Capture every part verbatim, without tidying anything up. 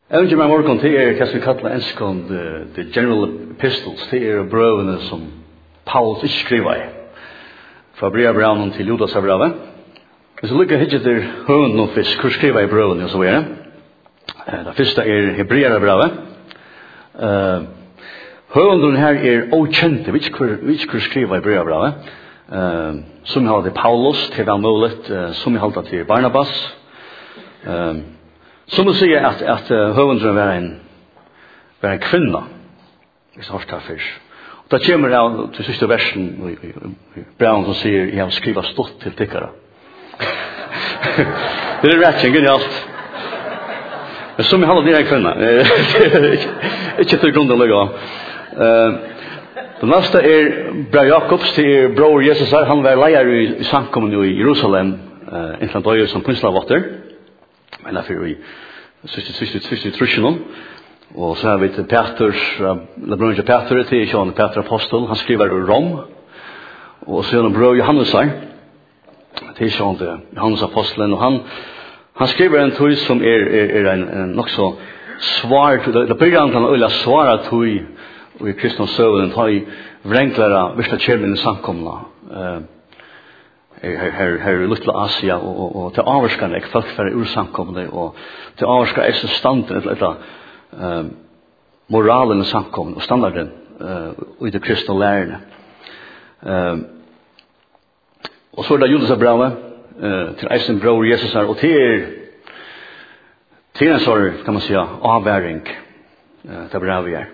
Jeg vet ikke om morgen til er hva vi kaller enskånd the, the general epistles, det er brøvene som Paulus ikke skriver i. Fra brevbrevnen til Judas av brevet. Hvis vi lykker ikke til høvenden og fisk, hvor skriver jeg brøvene og så videre. Det første er Hebreer brevet. Uh, høvenden her er okjente, vi ikke hvor skriver i Hebreer brevet. Uh, som jeg har til Paulus, til Valmålet, uh, som jeg har til Barnabas. Uh, Som å si at, at uh, høvendren var en, var en kvinna, hvis jeg har hørt det først. Og da kommer jeg til siste versen i, i, i breven som sier, jeg har skrivet stått til tikkere. Det er rett, ikke alt. Men som jeg har det er en kvinna. Ikke til grunn å legge av. Det neste er Bra Jakobs, det er bror Jesus her. Han var leier i, i samkommen i Jerusalem, uh, inntil han døde som pinslavotter. Men det er vi siste, siste, siste trusjonen. Og så har vi til Peters, Lebrun til Peter, til Sean Peter Apostel. Han skriver i Rom. Og så er det bror Johannes her. Til Sean Johannes Apostelen. Og han, han skriver en tog som er, er, er en, en nok så svar. Det blir han kan øyla svara tog i kristens søvn. Ta i vrenklere, hvis det kommer inn i samkomna. Uh, her her her Little Asia og og, og til avskan ek folk for ursamkomne og til avskan er så standard et eller ehm moralen i samkomne og standarden eh i det kristne lærerne. Ehm og så er det Judas brev eh til eisen bror Jesus her og til til en sorry kan man säga avværing eh til brev her.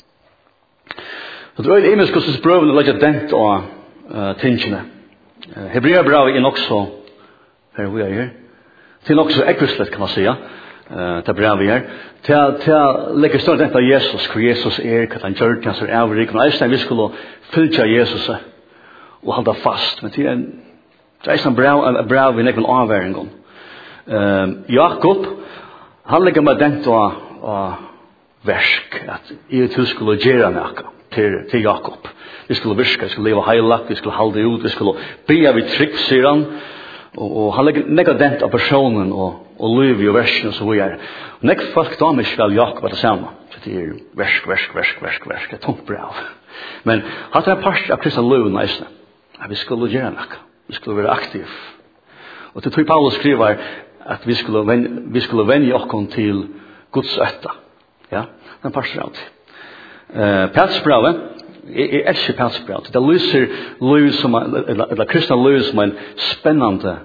Så det er imensk hvordan brøvene legger dent og uh, tingene. Uh, Hebreer brevet er nok så, her vi er her, til nok så ekvislet kan man sige, uh, til brevet her, til, til å legge større dent av Jesus, hvor Jesus er, hva han gjør til hans er avrik, men eisen vi skulle fylle Jesus og holde fast, men til en, til eisen brev, brev vi nekker avværingen. Uh, Jakob, han legger med dent av, av versk, at jeg til skulle gjøre noe. Til, til Jakob. Vi skulle virke, vi skulle leve heilagt, vi skulle halde ut, vi skulle be av i trygg, sier han. Og, og han legger negadent av personen og, og liv i versen og så videre. Og nek folk damer ikke vel Jakob er det samme. Så det er versk, versk, versk, versk, versk, det er tungt brev. Men hatt er en part av kristne liv næsne. At vi skulle gjøre noe. Vi skulle være aktiv. Og til tog Paulus skriver at vi skulle, ven, vi skulle vende oss til Guds øtta. Ja, den part av det. Uh, Petsbrevet, jeg, jeg elsker Petsbrevet. Det lyser liv som, eller, eller kristne liv som en spennende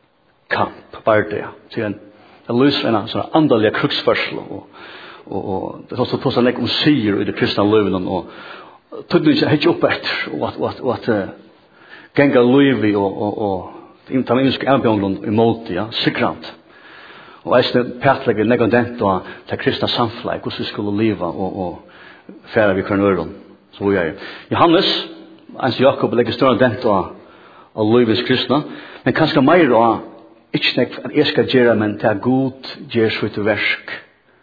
kamp, bare det. Det lyser en sånn andelig kruksførsel, og, og, og det er også på sånn om sier i det kristne livet, og tødden ikke helt opp etter, og at, og at, og at uh, genga liv i, og, og, og ta med menneske anbjørnlund i måte, ja, sikrant. Og jeg petlegger negadent og til kristne samfunn, hvordan vi skulle leve, og, og færa vi kan øren, så vi er. Johannes, ans Jakob, legger større dent av, av livets kristna, men kanskje mer av, ikke nek at jeg skal gjøre, men til at god gjør så til versk,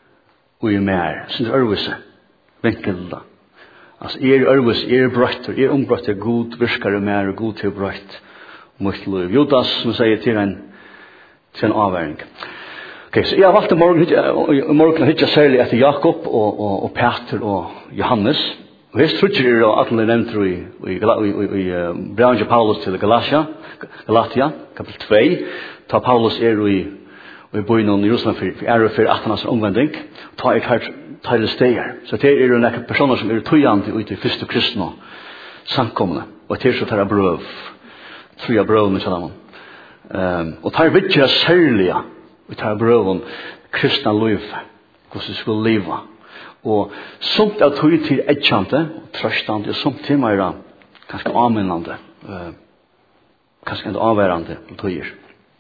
og i mer, sin ørvise, vinkelda. Altså, er ørvise, er brøtter, er ombrøtter, god virkere mer, god til brøtt, mot liv. Judas, som sier til en, til en avværing. Okay, så jeg har valgt i morgen, morgen å hitte særlig etter Jakob og, og, og Peter og Johannes. Og jeg tror ikke det er at han er nevnt i, i, i, i uh, brevet til Paulus til Galatia, Galatia, kapitel to. Ta Paulus er i, i byen i Jerusalem for ære for at han har omvending. Ta er her til det stedet. Så det er jo noen personer som er tøyende ut i første kristne samkomne. Og til så tar jeg brøv. Tror jeg brøv med sånn. Um, og tar vidtjere særlige vi tar brøven kristna liv, hvordan vi skulle leve. Og somt er tog til etjante, trøstande, og somt til mer kanskje avminnende, uh, kanskje enda avværende tøyer.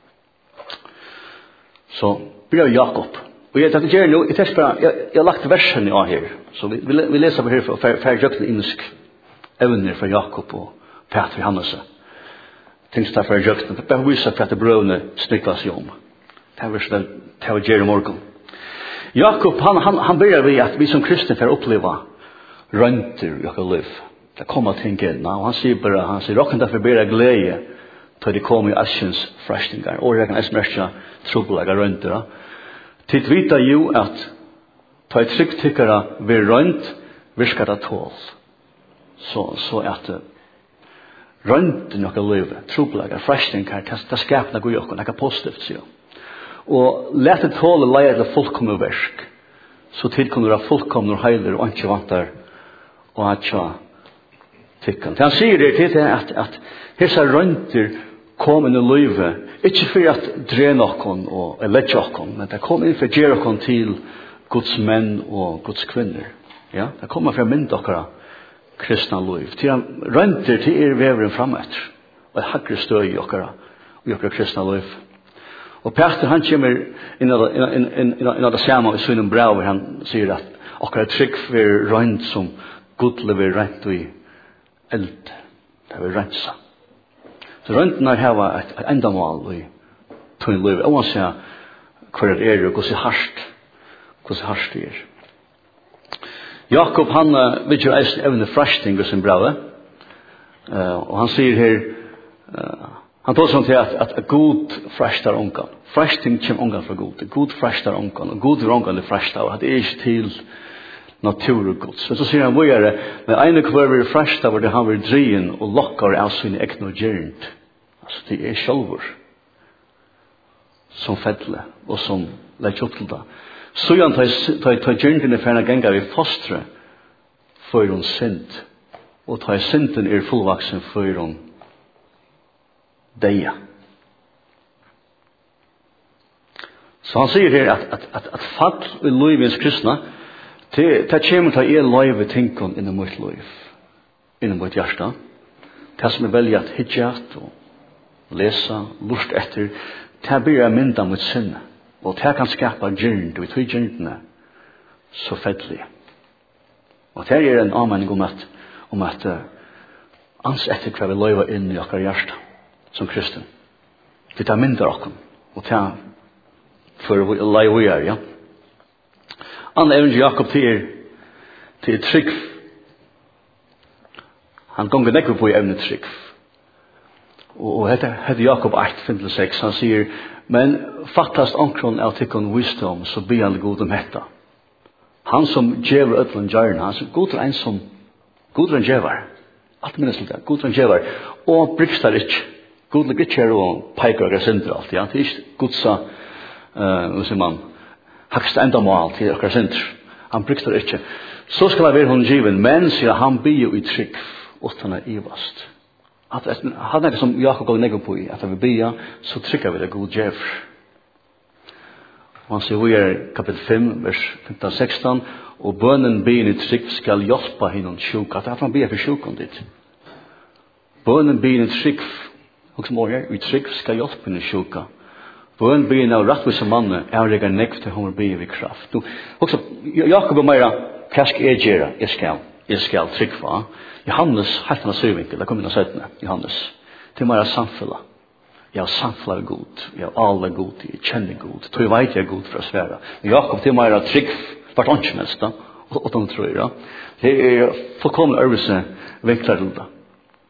Så blir Jakob. Og jeg tenker gjerne, jeg tenker bare, jeg, jeg har lagt versen i av her, så vi, vi, vi leser på her for færre jøkken innsk evner fra Jakob og Peter Johannes. Tenk seg færre jøkken, det bare viser for at brøvene snikler seg om. Det var sånn, det var Jerry Morgan. Jakob, han, han, han begynner ved at vi som kristne får oppleve rønter i akkurat liv. Det kommer ting inn, og han sier bare, han sier, råkken derfor bedre glede til de kommer i askjens frestninger, og jeg kan eismerke trobbelige rønter. Til vita jo at ta ett trygg tyckare vi rönt viskar det tål. Så, så att rönt i några liv, troblagar, frestningar, det skapar gå i okkur, det är positivt, sier. Og let det tåle leie til fullkomne versk, så tilkommer det fullkomne og heiler og ikke vantar og at ja tykken. Han sier det til at, at hese rønter kom inn i livet, ikke for at dre noen og lette noen, men det kom inn for å gjøre noen til Guds menn og Guds kvinner. Ja, det kommer for å mynde dere kristna liv. Til han rønter til er veveren fremetter, og et hakre støy i dere og dere kristna liv. Og Peter han kommer inn i det samme i synen brev, han sier at akkurat trygg for rønt som Gud lever rent i eld. Det vil rensa. Så rønten er heva et, et endamål i tøyn liv. Jeg må si hva det er og hvordan hardt, hvordan hardt det er. Jakob han vil jo eisen evne frasting i sin brev. Uh, og han sier her uh, han tar sånn til at, at Gud frastar ongan. Frasting kommer ongan fra Gud. Gud frastar ongan. Og Gud er ongan til frastar. Og det er ikke til natur og Guds. Men så sier han, hvor er det? Men ene kvar vil frastar hvor det han vil drien og lokkar av sin egen og gjernt. Altså det er sjálfur som fedle og som leit opp til det. Så han tar gjerntene for en gengar i fostre for hun synd. Og tar synden er fullvaksen for hun deia. Så han sier her at, at, at, at fall i livens kristna, det kommer til å gjøre løyve tingene innom mitt liv, innom mitt hjärsta. Det som er veldig at hitjat og lesa, lust etter, det blir jeg mynda mot sinne. Og det kan skapa gyrnd, og vi tror gyrndene så fettelig. Og det er en anmenning om at, om at uh, ans etter hva vi løyve inn i okkar hjärsta. Som kristen. Det tar mindre okken. Og ta for å leie vi er, ja. Anna evne Jakob til til trygg. Han gonger nekker på i evne trygg. Og, og hette, hette Jakob eitt fem seks. Han sier, men fattast omkron av tikkun visdom, så blir han god om hetta. Han som djever ødlen gjerne, han som god er en som god er en djever. Alt minnes litt, god er en djever. Og brikstar ikke. God ligger ikke her og peker og synder alt, ja. Det er ikke godsa, uh, hva sier man, hakst enda mål til akkurat synder. Han brukter ikke. Så skal det være hun given, men sier han blir jo i trygg, utan å ivast. At, at, han er det som Jakob går negger på i, at vi blir, så trykker vi det god djever. Og han sier, vi er kapitel fem, vers femten sexton, og bønnen blir i trygg skal hjelpe henne sjuka. Det er at han blir for sjukken ditt. Bønnen blir i trygg og som året, vi trygg skal hjelpe henne sjuka. Bøn byen av rattvise manne er regger nekv til hun blir ved kraft. Nu, også, Jakob og meira, hva skal jeg gjøre? Jeg skal, jeg skal tryggva. Johannes, helt han syvinkel, det kommer inn av søttene, Johannes. Det er meira samfunnet. Jeg har samfunnet er god, jeg har alle god, jeg kjenner god, jeg vet jeg er god for å svære. Men Jakob, det er meira trygg, hvert annet mest da, og de tror jeg. Det er fullkomlig øvelse vinkler til det.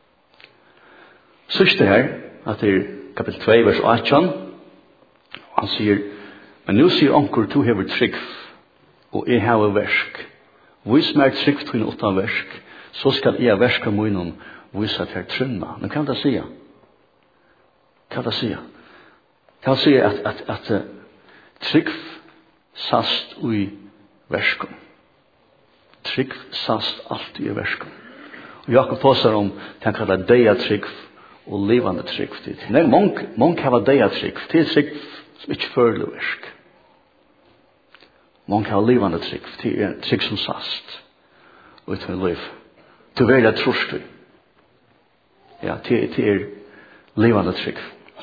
Sørste her, at det er kapitel to, vers eighteen, han sier, men nu sier onkur, du hever trygg, og jeg hever versk. Vis meg trygg til en åtta versk, så skal jeg verska munnen vise til trunna. Men hva kan det si? Hva kan det si? Hva sier at, at, at uh, trygg sast ui verskum. Trygg sast alt i verskum. Og Jakob påstår om, han kallar deia trygg, og levande trygg. Nei, många mång hava deia trygg. Det er trygg som ikke føler versk. Många hava levande trygg. Det er trygg som sast. Og ut med liv. Du velger trus du. Ja, det, det er levande trygg.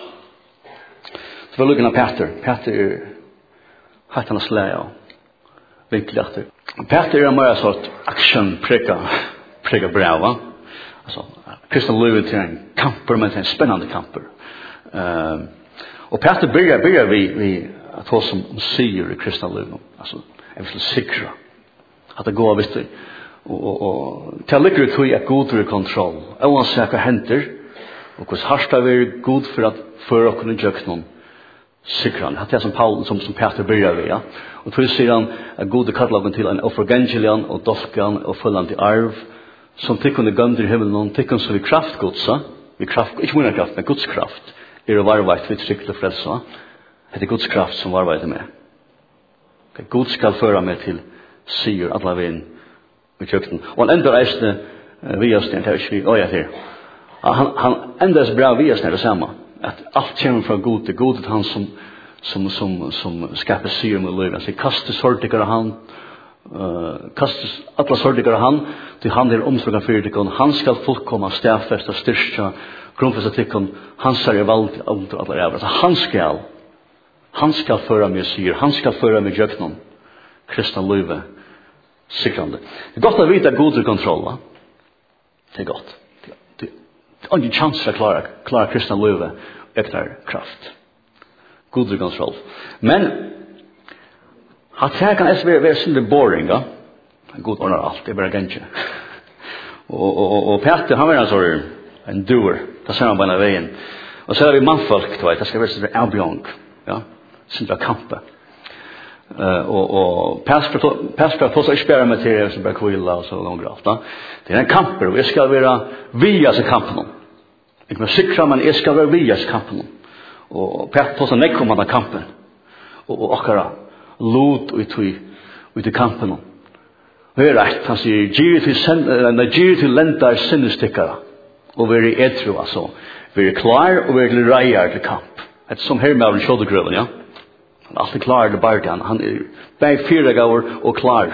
Så vi lukker av Peter. Peter er hatt han å slæge av. Virkelig etter. Peter er mer sort action prega prega brava. Altså, kristna livet til en kamper, men til en spennende kamper. Uh, og Peter byrjar, byrjar vi, vi at hva som sier i kristna livet. Altså, jeg vil sikra at det går, visst du. Og, og, og til å lykke ut at god er kontroll. Uansett hva henter, og hvordan hardt er vi god for at føre oss i jøknen, sikran. Det är som Paul som som Peter börjar med, ja. Och då säger han att gode katalogen till en offergangelian och dofkan och följande arv som tycker det gunder i himlen, tycker så vi kraft godsa, vi kraft, inte mer kraft, men Guds kraft. Är det varvart vid tryck till frälsa. Det är Guds kraft som varvar med. Okay, Gud ska föra mig till syr alla vägen i kökten. Och han ändrar resten via sten till vi oj här. Han han ändras bra via sten det samma. Att allt kommer från Gud till Gud han som som som som skapar syr med liv. Alltså kastar sortiker han uh, kastar alla sortiker han till han är omsorgen för det han ska fullkomma stäfesta styrka grundfästa tyckon han säger vald under alla över. Så han ska han ska föra mig syr, han ska föra mig jöknon. Kristna livet sikrande. Det är gott att vita god kontroll, va? Det är gott. Det är ingen chans att klara, klara kristna livet efter kraft. God kontroll. Men att här kan det vara synder boring, va? God ordnar allt, det är bara gänge. Och, och, och, och Peter, han var en sån en doer. Det ser man på den vägen. Och så är vi manfolk, då, det ska vara sådär avbjörn, ja? Syndra kampen. Uh, och och pastor pastor får så spela med till så bara kvilla och så långt allt. Det är en kamp och jag ska vara via så kampen. Jag vill sikra man jag ska vara via så kampen. Och pastor så näck kommer den kampen. Och och akara lut ut i ut i kampen. Hör rätt han säger ge till sen när ge till lenta sinnestikara. Och very etro alltså. Very klar och very rejäl till kamp. Ett som här med shoulder grill, ja. Han är alltid klar det bargan. Han är bäg fyra gånger och klar.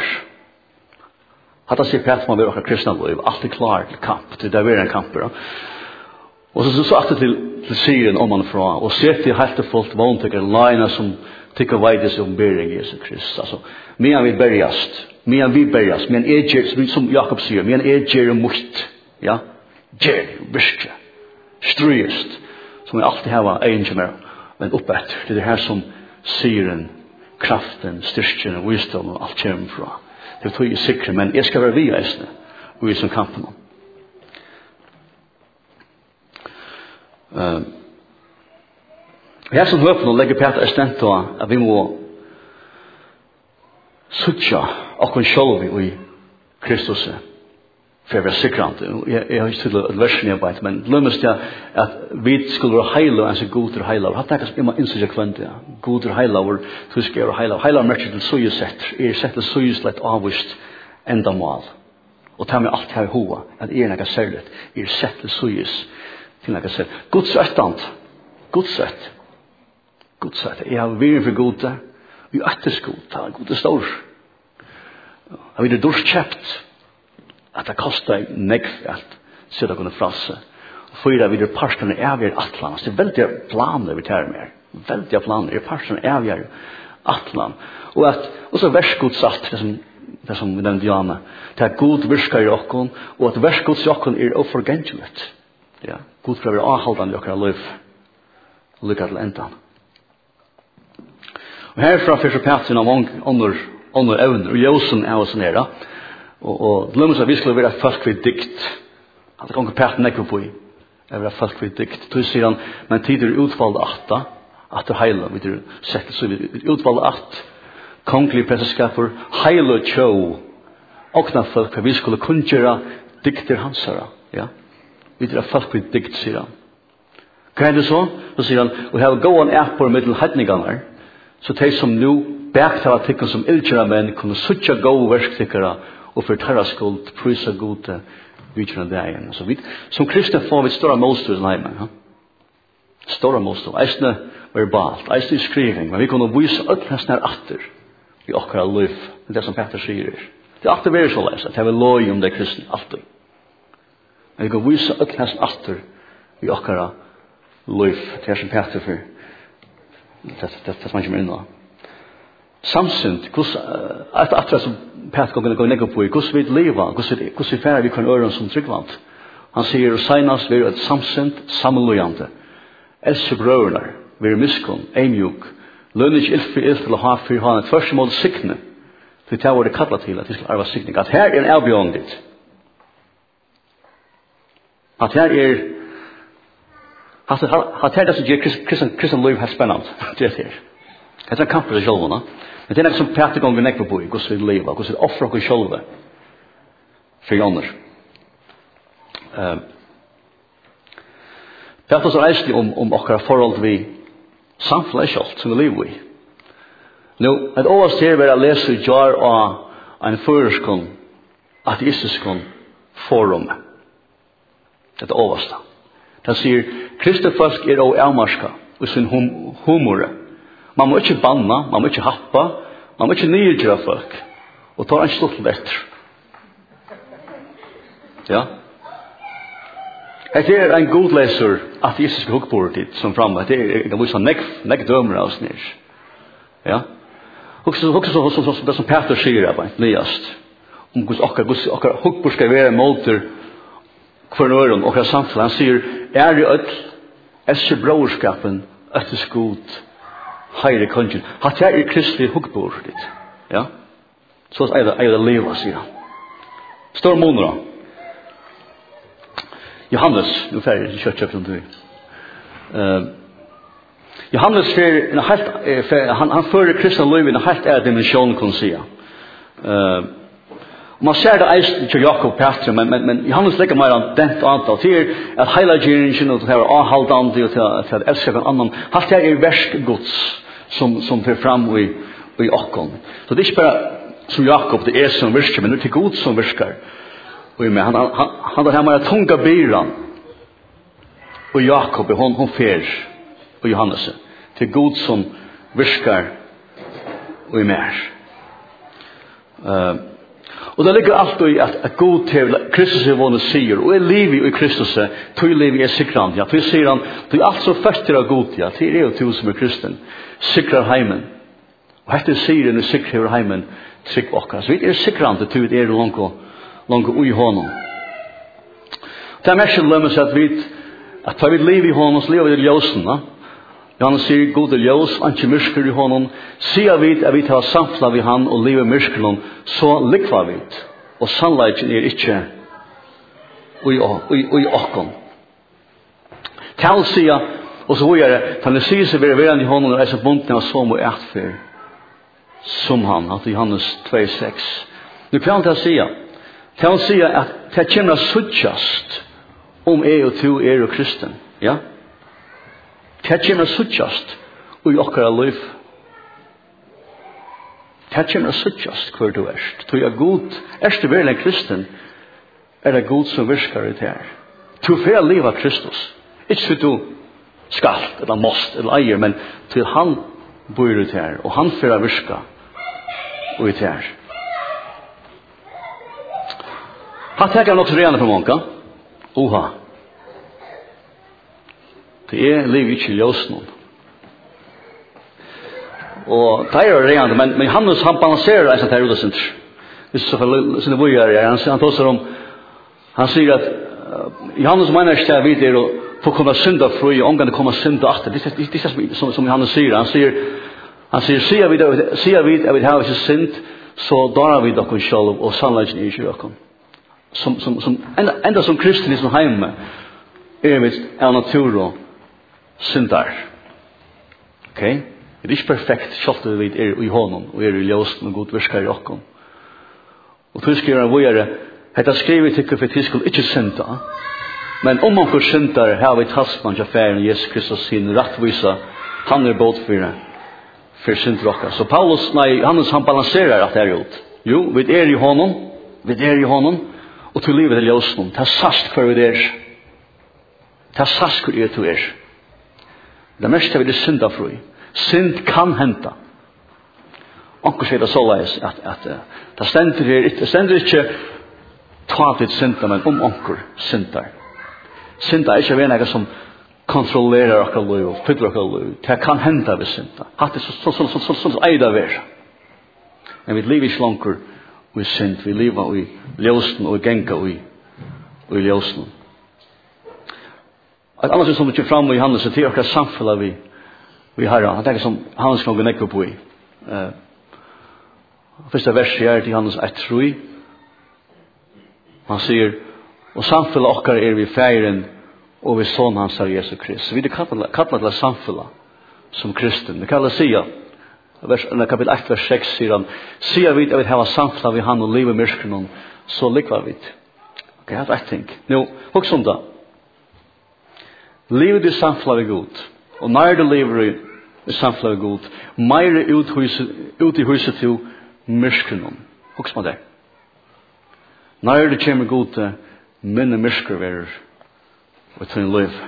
Hatta sig pät man vill kristna liv. Alltid klar till kamp. Till det är en kamp. Ja. Och så så alltid till, till syren om man från. Och ser till helt fullt våntycker lina som tycker vajdes om bering Jesus Kristus. Alltså, medan vi bärjast. Medan vi bärjast. Medan är som Jakob säger. Medan är ger mot. Ja. Ger, viska. Strujest. Som vi alltid har en som är. Men uppåt. Det är det här som syren, kraften, styrken och visdom och allt kommer från. Det tror jag är säkert, men jag ska vara via ästna och vi som kampen. Uh, här som höpen och lägger Peter estent då att vi må suttja och kun själv i Kristus för att vara sikrant. Jag har inte till att versen jag beit, men glömmes jag att vi skulle vara heila och en så god och heila. Hatt det kan man inse kvant ja. God och heila och så ska jag heila. Heila märker till så ju sett. Är sett det så ju slätt avvist ända mål. Och ta mig allt här hoa att är något särskilt. Är sett det så ju till något särskilt. Guds rättant. Guds rätt. Guds rätt. Jag har vi för goda. Vi är skota. God är stor. Har vi det durchkäpt. Att det kostar nekv att sitta kunna frassa. Och fyra vid parsten är avgär atlan. Det är väldigt planer vi tar med. Väldigt planer. Det är parsten är avgär atlan. Och att och så värsgodsatt det som det som den diana. Det är god virskar i okkon och att värsgods i okkon är oförgängligt. Ja, god för att avhållande okkar liv. Lycka till ändan. Och härifrån för Peter av under under även och Josen är oss nere. Och och glömmer att vi skulle vara fast vid dikt. Att det kommer Peter näck på i. Är vara fast vid dikt. Då säger han men tider utvald åtta att det hela vi det sätter så vi utvald åtta konglig prästerskapor hela show. Och när folk vi skulle kunna göra dikter hansara, ja. Vi det fast vid dikt säger han. Kan det så? Så säger han we have go on app på middel hadningar. Så det som nu bäckta artikeln som ilkjara män kunde sucha go verktyckara och för tarra skuld prisa gode vitna dagen. Så vi som kristna får vi stora målstor i livet, ja. Stora målstor. Eisne verbalt, eisne skrivning, men vi kan visa öll hans när atter i okkara liv, det som Peter säger. Det är alltid väldigt så läs, att jag vill loj om det kristna, alltid. Men vi kan visa öll hans atter i okkara liv, det är som Peter för det man kommer in då. Samsynt, hos att att som Peter kommer gå ner på i hos vi leva, hos vi hos vi färd vi kan öron som tryggvant. Han säger signas vi ett samsynt samlojande. Else bröder, vi miskon, emjuk, lönish ilfi ilfi ha för han ett första mål sikne. Det tar vad det kallar till att det ska vara sikning. Att här är en avbjörndigt. Att här är Har har det som ger kristen kristen liv har spännande. Det är det. Det är en kamp för själva. Men det är liksom praktiskt gånger näck på hur ska vi leva, hur ska vi offra oss själva för andra. Eh Det är så reisligt om om våra förhåll vi samfällt som vi lever i. Nu, att överse vara läsa jar och en förskon ateistiskon forum. Det översta. Det säger Kristoffersk är och älmarska och sin hum, humor. Man måste inte banna, man måste inte happa, man måste inte nydra folk. Och ta en stort bättre. Ja. Det är en god läsare ateistisk huggbordet som framme. Det är det måste näck näck dömer oss ner. Ja. Också också så så så som Peter säger på nyast. Om Guds och Guds och huggbordet ska vara motor för någon och samtidigt han säger är det ett är broderskapen att det skot higher conscience. Har jag i kristlig huggbordet. Ja. Så är det är det leva sig. Står månader. Johannes, nu färger kyrkköp som du. Uh, Johannes för en helt för han han för kristna liv i en helt är dimension kan se. Eh man ser det är till Jakob pastor men men men Johannes lägger mer än dent antal till att hela generation och det har all hållt an till att att älska en annan. Har det är värst Guds som som för fram i i Akon. Så det är inte bara som Jakob det är som värst men det är Gud som värskar. Och med han han han har mer tunga byran. Och Jakob hon hon fer och Johannes till Gud som viskar och i mer. Uh, och det ligger alltid i att, att Gud till Kristus är vånne säger och är liv i Kristus till liv är sikrande. Ja, till säger han till allt så fäster av Gud ja, till er och till som är kristen sikrar heimen. Och efter säger den sikrar heimen trygg och så vi är sikrande till det är långt långt i honom. Det är mest lömmes att vi att ta vid liv i honom så lever i ljusen, va? Johannes säger god ljus, inte mörker i honom. Ser vi att vi tar samfla vid han och lever mörkern så likvar vi. Och sannolikheten är inte och i och i akon. Tal säga och så är det kan det se sig vara i honom och är så bunden av som och ärtför som han att Johannes två sex. Nu kan jag säga kan jag säga att det känner suttjast om er och to er och kristen. Ja? Det känner suttjast och i okkara liv. Det känner suttjast hver du erst. Du er god. Erst du vel en kristen er det god som virkar i det her. Du får liv av Kristus. Ikke for du skal eller måst eller eier, men til han bor i det her og han får virka og i det her. Han tenker nok så rene for mange. Oha. Det er liv ikke i ljøsen. Og det er rene, men, men Johannes han balanserer en sånn her udagsint. Hvis så for sinne bøyer, han, han tåser om, han sier at uh, Johannes mener ikke at vi er å få komme synda fri, og omgående komme synda atter. Det er det som, som Johannes sier. Han sier, han sier, sier vi at vi har ikke synd, så darer vi dere selv, og sannleggen er ikke dere. Som, som, som, enda, enda som kristen i som heime, er vi av natur og syndar. Ok? Det er ikke perfekt, selv vi er i hånden, og er i ljøsten og god virker i okken. Og til skriver han vågjere, hette skriver til for til skulle ikke synda, men om man får syndar, har vi tasman til færen Jesus Kristus sin rettvisa, han er båt for for syndrokker. Så Paulus, nei, han, han balanserer at det er ut. Jo, vi er i hånden, vi er i hånden, og til livet til ljøsten. Det er sast hver vi er. Det er sast hver vi er. Det meste vi er syndafri. Synd kan henta. Onkel sier det så leis at, at uh, det stender her, det stender ikke tatet synda, men om onkel syndar. Synda er ikke ved noe som kontrollerer akkur liv, fyller akkur liv. Det kan henta ved synda. Hatt det så, så, så, så, så, så, så eida ver. Men vi lever ikke langer i synd, vi lever i ljøsten og genka i, i ljøsten. Et annet som kommer fram i Johannes, det er akkurat samfunnet vi vi har, han tenker som Johannes kan gå nekke på i. Uh, første verset er til Johannes ett tre. Han sier, og samfunnet okkar er vi feiren og vi sån hans av Jesus Kristus. Vi er kallat til samfunnet som kristen. Vi kallar sia, vers, kapitel ett, vers sex, sier han, sier vi at vi har samfunnet vi han og liv i myrskren, så likvar vi. Ok, jeg har ett ting. Nå, hos om det. Livet i samfunnet vi god, og når du lever i samfunnet vi god, meire ut i huset til myrskren. Hos om det. Når du kommer god, minne myrskren verer, og til en liv.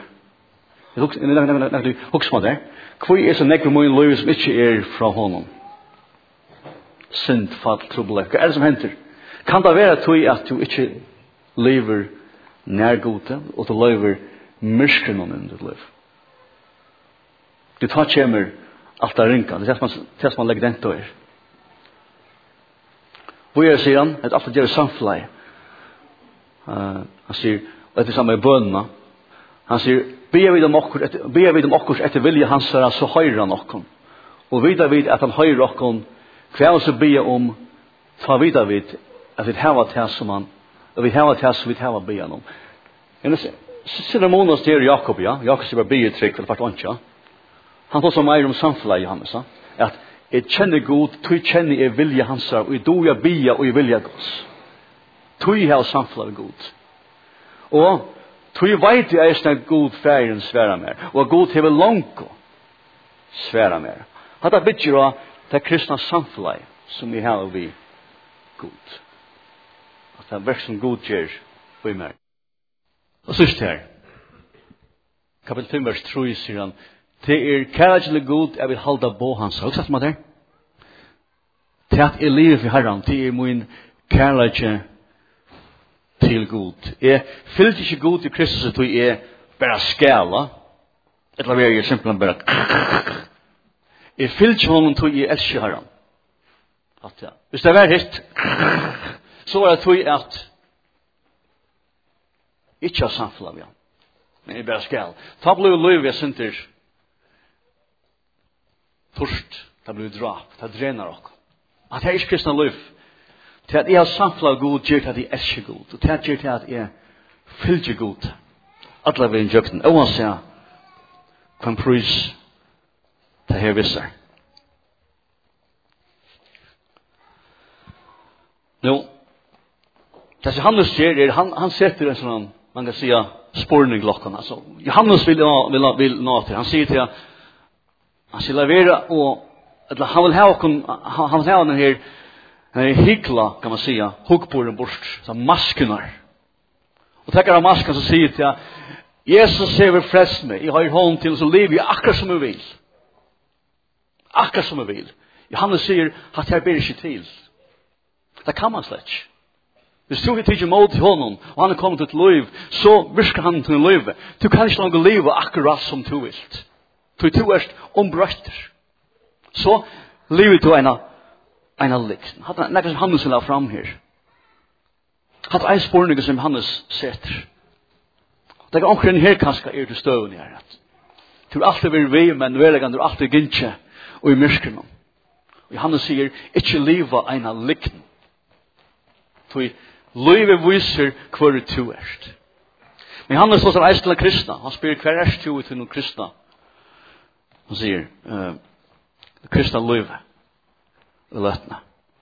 Husk meg der. Hvor er så nekker min liv som ikke er fra honom? Synd, fall, trobelek. Hva er det som henter? Kan det være tog at du ikke lever nærgode, og du lever myrskren om i ditt liv? Du tar kjemer alt er rinka. Det er det som man legger den til er. Hvor er det, sier han? Det er alt det gjør samfunnet. Uh, han sier, og det er samme i bønene, han sier, be vi dem okkur, be vi dem okkur etter vilja hans herra, så høyrer han okkur. Og vita vid at han høyrer okkur, hva er så be om, ta vita vid at vi hava til som han, og vi hava til som vi hava be han om. Siden måneder styrer Jakob, ja, Jakob sier bare be i trygg, for det var ikke, han tar så meir om samfunnet, Johannes, at jeg kjenner god, tog kjenner jeg vilja hans herra, og jeg do jeg bia, og jeg vilja gos. Tog jeg har samfunnet god. Og tog veit jeg eisne god færen sværa mer, og god hever langko sværa mer. Hatta bytjer av det kristna samfunnet som vi har vi god. At det er verk som god gjør vi mer. Og sørst her, kapitel fem vers tre sier han, det er kærligelig god jeg vil halda på hans. Har du sett meg der? Til at jeg lever for herren, det er min kærligelig til god. Jeg fyllt ikke god i Kristus at jeg er bare skala. Eller vi er simpelthen bare jeg fyllt ikke honom til jeg elsker herren. At, ja. Hvis det var hitt, så er det til at ikke har samfunnet med han. Men jeg bare skal. Ta blod løy jeg synder torst. Ta blod drap. Ta drener dere. At jeg er ikke kristne løy. Til at jeg har samfunnet god gjør til at jeg elsker god. Og til at gjør til at jeg fylger god. Alle vil en jøkken. Og han sier hva en prøys til her visser. Nå, det som Johannes sier er, han, han setter en sånn, man kan säga spårninglocken. Alltså, Johannes vill, vill, vill nå till. Han säger till han ska lavera och eller han vill ha han han vill ha den här en hikla kan man säga hugg på den bort som maskenar. Och tackar av masken så säger till Jesus säger frälst mig. Jag har honom till så lever jag akkurat som jag vill. Akkurat som jag vill. Johannes säger att jag ber inte till. Det kan man slätt. Hvis du ikke mot honom, og han er kommet til et liv, så virker han til en liv. Du kan ikke langt leve akkurat som du vil. Du er ombrøtter. Så lever du en av liksen. Det er noe som Hannes la fram her. Det er en spørning som Hannes setter. Det er omkring her kanskje er til støvende her. Du er alltid ved vi, men veleggen du er alltid gynnskje og i myrsken. Og Hannes sier, ikke leve en av liksen. Du Løyve viser hver du erst. Men han er sånn som eist til kristna. Han spyr hver erst du til noen kristna. Han sier, uh, kristna løyve. Løtna.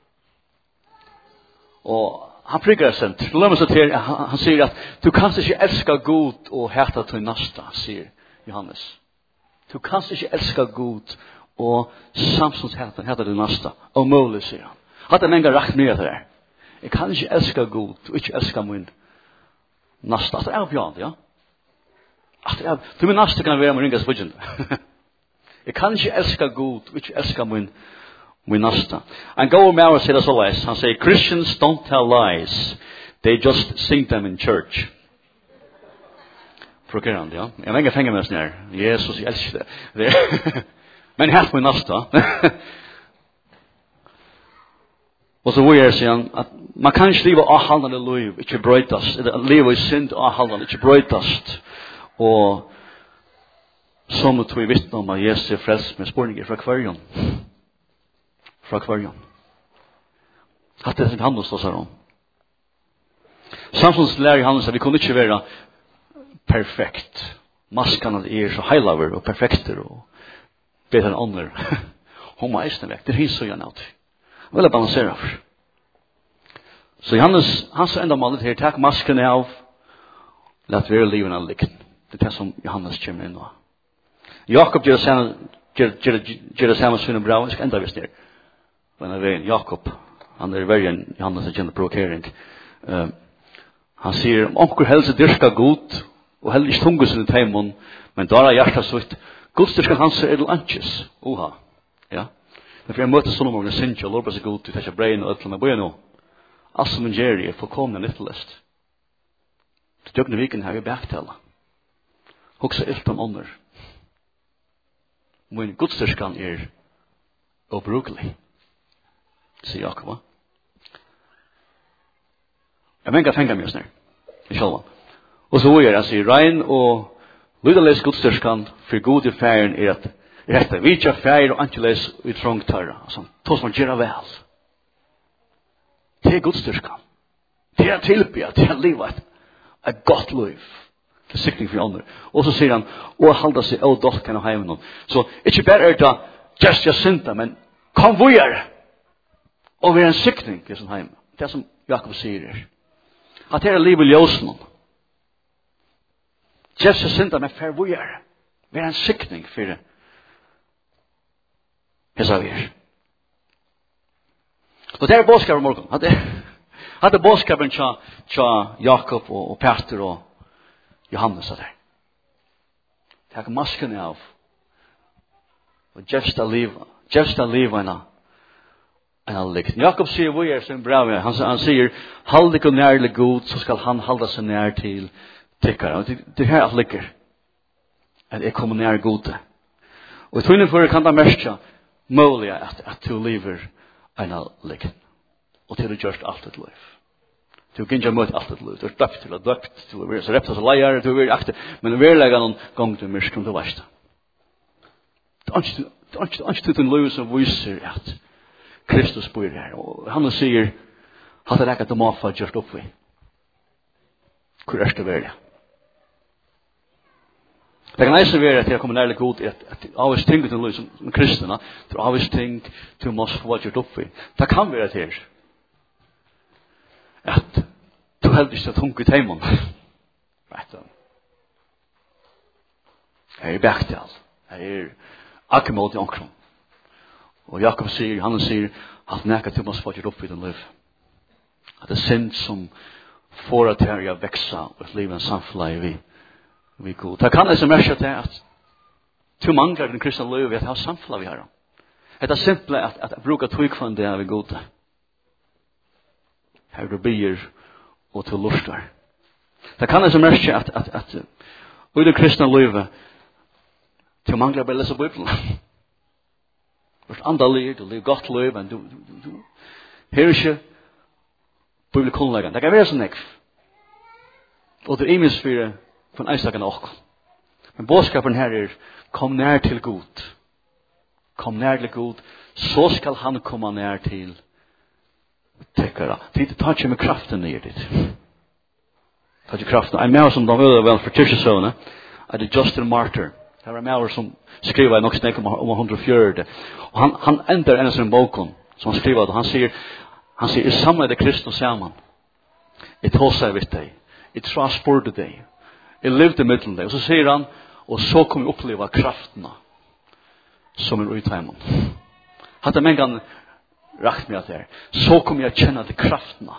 Og han prikker sent. Han, han sier at du kan ikke elska god og hata til nasta, sier Johannes. Du kan ikke elska god og samsons hata, hata til nasta. Og mulig, sier han. Hatt en engang rakt mye til det. Jeg kan ikke elska god og ikke elska min nasta. Det er bjørn, ja. Er, til min nasta kan være med ringas budgen. Jeg kan ikke elska god og ikke elska min, min nasta. En god maur sier det så leis. Han sier, Christians don't tell lies. They just sing them in church. Prokurant, ja. Jeg venger fenger med sånn her. Jesus, jeg elsker det. Men helt min nasta. Og så vil jeg si at man kan ikke leve avhandlende liv, ikke brøytast. Eller leve i synd avhandlende, ikke brøytast. Og så må vi vittne om at Jesus er frelst med spørninger fra kvarjon. Fra kvarjon. At det er som Johannes står seg om. Samtidig lærer Johannes at vi kunne ikke være perfekt. Maskan er så heilaver og perfekter og bedre enn ånder. Hun må eisne vekk. Det er hins og gjerne alt. Vel er balansere for. Så Johannes, hans enda malet her, takk masken av, lat være liven av likken. Det er det som Johannes kommer inn nå. Jakob gjør det samme svinne bra, jeg skal enda visst ned. Men er veien, Jakob, han er verre enn Johannes er kjent provokering. Uh, han sier, om onker helse dyrka god, og heller ikke tungus i teimon, men da er hjertet sutt, godstyrkan hans er edel anches. Oha. Ja. Men for jeg møter sånn om å synge og lorpa seg god, til tæsja brein og øtla med bøy nå. Altså min gjerri er fullkomna nyttelest. Til døgne viken har vi baktala. Hoksa ilt om ånder. Min godstyrskan er obrukelig. Sier Jakob. Jeg menga fenga mig snær. I sjálva. Og så er jeg sier, rein og lydales godstyrskan for god i færen er at er dette, vi tja færen og antiles i trångtarra. Altså, to som gjerra vel. Det er godstyrskan. Det er tilbya, det er livet. Et godt liv. Til sikring for andre. Og så sier han, og halda seg av dolken og heimen. Så ikke bare er det just jeg synda, men kom vujer. Og vi er en sikring til sånn heim. Det som Jakob sier er. At det er livet i ljøsen. Just jeg synda, men fer vujer. Vi er en sikring for det. Det sa vi er. Og det er bådskapen morgen. Hadde bådskapen tja, tja Jakob og, og Peter og Johannes av det. Takk masken av. Og gjevsta liva. Gjevsta liva enn en likt. Jakob sier hvor er sin brev. Han, han sier, hold ikke nærlig god, så skal han holde seg nær til tikkere. Det, det her alt ligger. At jeg kommer nær gode. Og i tøyne for kan det merke mulig at, at du lever en likt. Og til du gjørst alt et liv. Du kan ikke møte alt et liv. Du er døpt til å døpt. Du er så rept som leier. Du er aktiv. Men du er legger noen gang til mørk om du veist. Det er ikke til en liv som viser at Kristus bor her. Og han sier at det er ikke at du må få gjort opp vi. Hvor er det verdig? Det kan eisen være at jeg kommer nærlig god at jeg avvis ting til en liv som kristna. Det er avvis ting til å få gjort opp vi. Det kan være til at du heldig ikke tungt i teimen. Right. Her er Bergdal. Her er akkurat i omkring. Og Jakob sier, han sier, at nekka til mås få gjort opp i den liv. At det er synd som får at her jeg veksa og et liv en samfunn vi, vi god. Det kan jeg som merke til at to mangler den kristne liv vi har samfunn vi har. Det er simpelt at, at jeg bruker tøykvann det er vi gode. Her du bier og til lustar. Det kan jeg som merke at, at, at, at og i det kristne livet til mangler bare lese Bibelen. Du er andalig, du lever godt liv, men du, du, du, du her er ikke Bibelen kunnleggen. Det kan være sånn ekv. Og det er imens for for en eistakken okk. Men bådskapen her er kom nær til Gud. Kom nær til Gud, så skal han komme nær til tekkere. Det tar ikke med kraften ned dit. Det tar ikke kraften. En med som de vil vel for kyrkjesøvne er det Justin Martyr. Det var en med som skriver i nok snakk om, om hundre og fjørde. Og han, han ender en av sin boken som han skriver. Og han sier, han sier, jeg samler det kristne sammen. Jeg tar seg vidt deg. Jeg transporter deg. Jeg levde middelen deg. Og så sier han, og så kommer jeg oppleve kraftene som er utheimen. Hadde en gang rakt mig att det. Så kommer jag känna till krafterna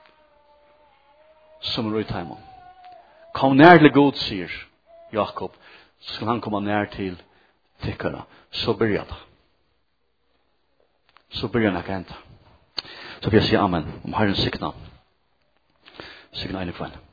som är utheimen. Kom nær till Gud, säger Jakob, så ska han komma nær till tyckarna. Så börjar det. Så börjar det agenda. Så vill jag säga amen. Om Herren signa. Signa in i kväll.